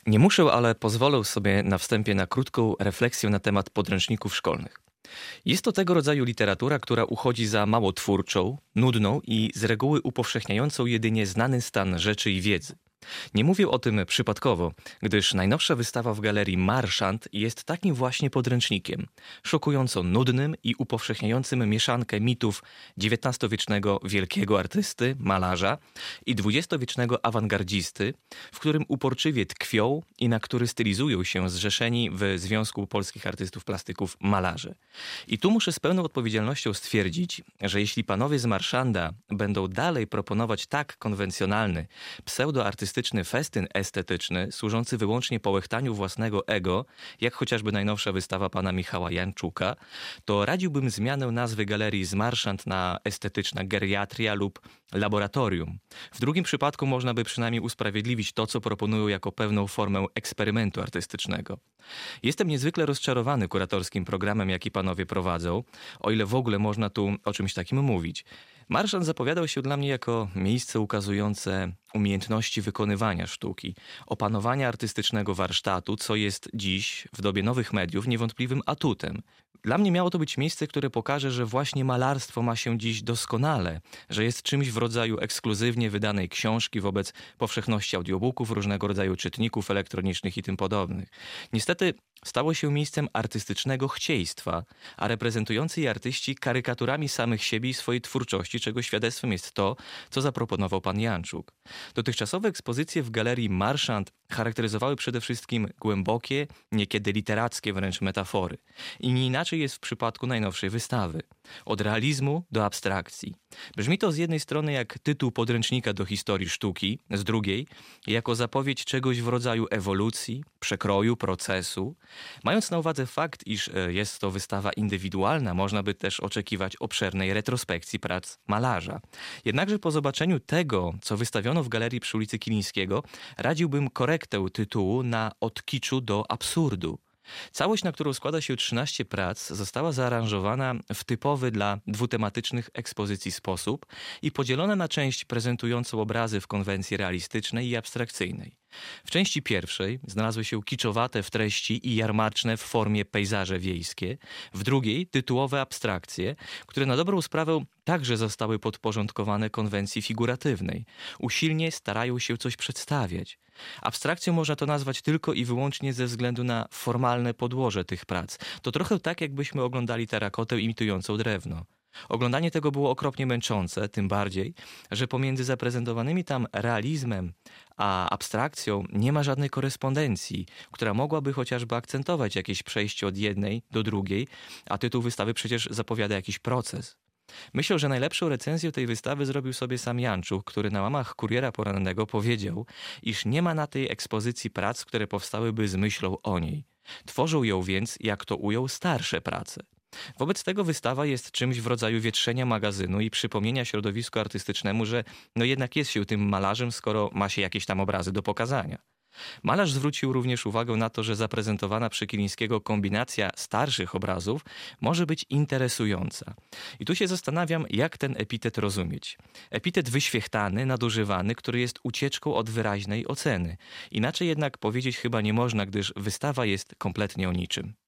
Nie muszę, ale pozwolę sobie na wstępie na krótką refleksję na temat podręczników szkolnych. Jest to tego rodzaju literatura, która uchodzi za mało twórczą, nudną i z reguły upowszechniającą jedynie znany stan rzeczy i wiedzy. Nie mówię o tym przypadkowo, gdyż najnowsza wystawa w galerii Marchand jest takim właśnie podręcznikiem, szokująco nudnym i upowszechniającym mieszankę mitów XIX-wiecznego wielkiego artysty, malarza i XX-wiecznego awangardzisty, w którym uporczywie tkwią i na który stylizują się zrzeszeni w Związku Polskich Artystów Plastyków malarze. I tu muszę z pełną odpowiedzialnością stwierdzić, że jeśli panowie z Marchanda będą dalej proponować tak konwencjonalny, pseudoartystyczny festyn estetyczny, służący wyłącznie połechtaniu własnego ego, jak chociażby najnowsza wystawa pana Michała Janczuka, to radziłbym zmianę nazwy galerii z Marchand na estetyczna geriatria lub laboratorium. W drugim przypadku można by przynajmniej usprawiedliwić to, co proponują jako pewną formę eksperymentu artystycznego. Jestem niezwykle rozczarowany kuratorskim programem, jaki panowie prowadzą, o ile w ogóle można tu o czymś takim mówić. Marchand zapowiadał się dla mnie jako miejsce ukazujące umiejętności wykonywania sztuki, opanowania artystycznego warsztatu, co jest dziś, w dobie nowych mediów, niewątpliwym atutem. Dla mnie miało to być miejsce, które pokaże, że właśnie malarstwo ma się dziś doskonale, że jest czymś w rodzaju ekskluzywnie wydanej książki wobec powszechności audiobooków, różnego rodzaju czytników elektronicznych i tym podobnych. Niestety stało się miejscem artystycznego chcieństwa, a reprezentujący je artyści karykaturami samych siebie i swojej twórczości, czego świadectwem jest to, co zaproponował pan Janczuk. Dotychczasowe ekspozycje w galerii Marchand charakteryzowały przede wszystkim głębokie, niekiedy literackie wręcz metafory. I nie inaczej jest w przypadku najnowszej wystawy. Od realizmu do abstrakcji. Brzmi to z jednej strony jak tytuł podręcznika do historii sztuki, z drugiej jako zapowiedź czegoś w rodzaju ewolucji, przekroju, procesu. Mając na uwadze fakt, iż jest to wystawa indywidualna, można by też oczekiwać obszernej retrospekcji prac malarza. Jednakże po zobaczeniu tego, co wystawiono w galerii przy ulicy Kilińskiego, radziłbym korektę tytułu na od kiczu do absurdu. Całość, na którą składa się 13 prac, została zaaranżowana w typowy dla dwutematycznych ekspozycji sposób i podzielona na część prezentującą obrazy w konwencji realistycznej i abstrakcyjnej. W części pierwszej znalazły się kiczowate w treści i jarmarczne w formie pejzaże wiejskie, w drugiej tytułowe abstrakcje, które na dobrą sprawę także zostały podporządkowane konwencji figuratywnej. Usilnie starają się coś przedstawiać. Abstrakcją można to nazwać tylko i wyłącznie ze względu na formalne podłoże tych prac. To trochę tak, jakbyśmy oglądali terakotę imitującą drewno. Oglądanie tego było okropnie męczące, tym bardziej, że pomiędzy zaprezentowanymi tam realizmem a abstrakcją nie ma żadnej korespondencji, która mogłaby chociażby akcentować jakieś przejście od jednej do drugiej, a tytuł wystawy przecież zapowiada jakiś proces. Myślę, że najlepszą recenzję tej wystawy zrobił sobie sam Janczuk, który na łamach Kuriera Porannego powiedział, iż nie ma na tej ekspozycji prac, które powstałyby z myślą o niej. Tworzą ją więc, jak to ujął, starsze prace. Wobec tego wystawa jest czymś w rodzaju wietrzenia magazynu i przypomnienia środowisku artystycznemu, że jednak jest się tym malarzem, skoro ma się jakieś tam obrazy do pokazania. Malarz zwrócił również uwagę na to, że zaprezentowana przy Kilińskiego kombinacja starszych obrazów może być interesująca. I tu się zastanawiam, jak ten epitet rozumieć. Epitet wyświechtany, nadużywany, który jest ucieczką od wyraźnej oceny. Inaczej jednak powiedzieć chyba nie można, gdyż wystawa jest kompletnie o niczym.